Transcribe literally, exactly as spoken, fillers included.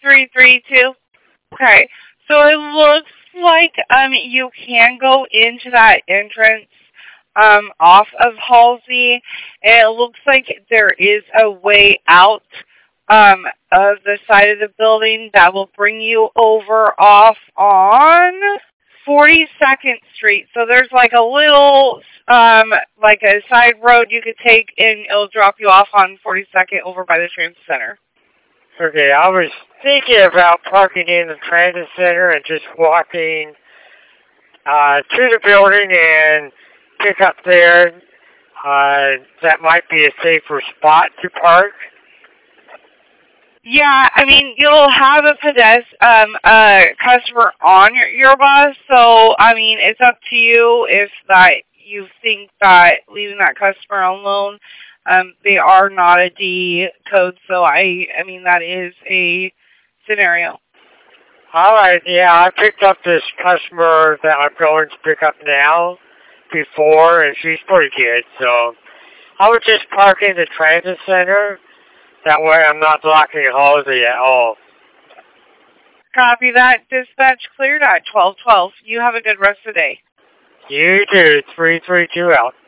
three three two? Okay. So it looks like um you can go into that entrance um off of Halsey. And it looks like there is a way out um of the side of the building that will bring you over off on forty-second Street. So there's like a little um like a side road you could take and it'll drop you off on forty-second over by the transit center. Okay, I was thinking about parking in the transit center and just walking uh, to the building and pick up there. Uh, that might be a safer spot to park. Yeah, I mean, you'll have a pedest, um, a customer on your, your bus, so, I mean, it's up to you if that you think that leaving that customer alone, um, they are not a D code, so I, I mean, that is a scenario. All right, yeah, I picked up this customer that I'm going to pick up now before, and she's pretty good, so I would just park in the transit center. That way I'm not blocking Halsey at all. Copy that. Dispatch cleared at twelve twelve. You have a good rest of the day. You too. three three two out.